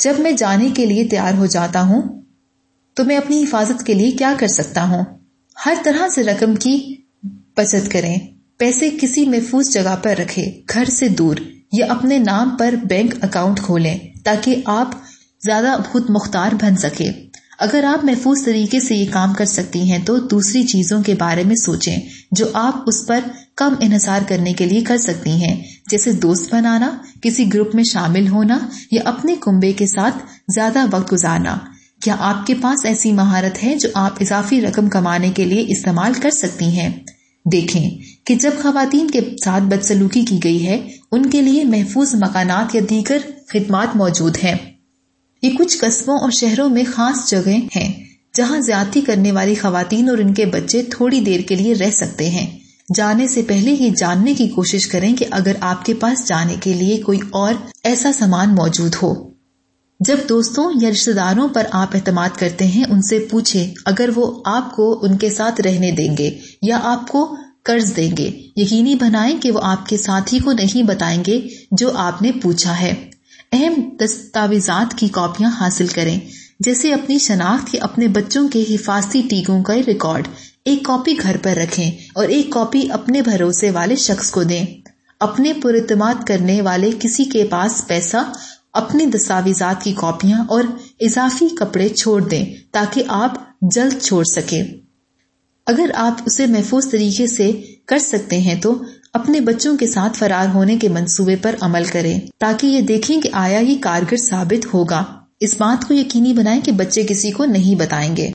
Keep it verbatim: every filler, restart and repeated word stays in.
جب میں جانے کے لیے تیار ہو جاتا ہوں تو میں اپنی حفاظت کے لیے کیا کر سکتا ہوں؟ ہر طرح سے رقم کی بچت کریں، پیسے کسی محفوظ جگہ پر رکھیں، گھر سے دور، یا اپنے نام پر بینک اکاؤنٹ کھولیں تاکہ آپ زیادہ خود مختار بن سکیں۔ اگر آپ محفوظ طریقے سے یہ کام کر سکتی ہیں تو دوسری چیزوں کے بارے میں سوچیں جو آپ اس پر کم انحصار کرنے کے لیے کر سکتی ہیں، جیسے دوست بنانا، کسی گروپ میں شامل ہونا یا اپنے کنبے کے ساتھ زیادہ وقت گزارنا۔ کیا آپ کے پاس ایسی مہارت ہے جو آپ اضافی رقم کمانے کے لیے استعمال کر سکتی ہیں؟ دیکھیں کہ جب خواتین کے ساتھ بدسلوکی کی گئی ہے ان کے لیے محفوظ مکانات یا دیگر خدمات موجود ہیں۔ یہ کچھ قصبوں اور شہروں میں خاص جگہیں ہیں جہاں زیادتی کرنے والی خواتین اور ان کے بچے تھوڑی دیر کے لیے رہ سکتے ہیں۔ جانے سے پہلے یہ جاننے کی کوشش کریں کہ اگر آپ کے پاس جانے کے لیے کوئی اور ایسا سامان موجود ہو۔ جب دوستوں یا رشتہ داروں پر آپ اعتماد کرتے ہیں ان سے پوچھیں اگر وہ آپ کو ان کے ساتھ رہنے دیں گے یا آپ کو قرض دیں گے۔ یقینی بنائیں کہ وہ آپ کے ساتھی کو نہیں بتائیں گے جو آپ نے پوچھا ہے۔ اہم دستاویزات کی کاپیاں حاصل کریں، جیسے اپنی شناخت یا اپنے بچوں کے حفاظتی ٹیکوں کا ریکارڈ۔ ایک کاپی گھر پر رکھیں اور ایک کاپی اپنے بھروسے والے شخص کو دیں۔ اپنے پراعتماد کرنے والے کسی کے پاس پیسہ، اپنے دستاویزات کی کاپیاں اور اضافی کپڑے چھوڑ دیں تاکہ آپ جلد چھوڑ سکیں۔ اگر آپ اسے محفوظ طریقے سے کر سکتے ہیں تو اپنے بچوں کے ساتھ فرار ہونے کے منصوبے پر عمل کریں تاکہ یہ دیکھیں کہ آیا یہ کارگر ثابت ہوگا۔ اس بات کو یقینی بنائیں کہ بچے کسی کو نہیں بتائیں گے۔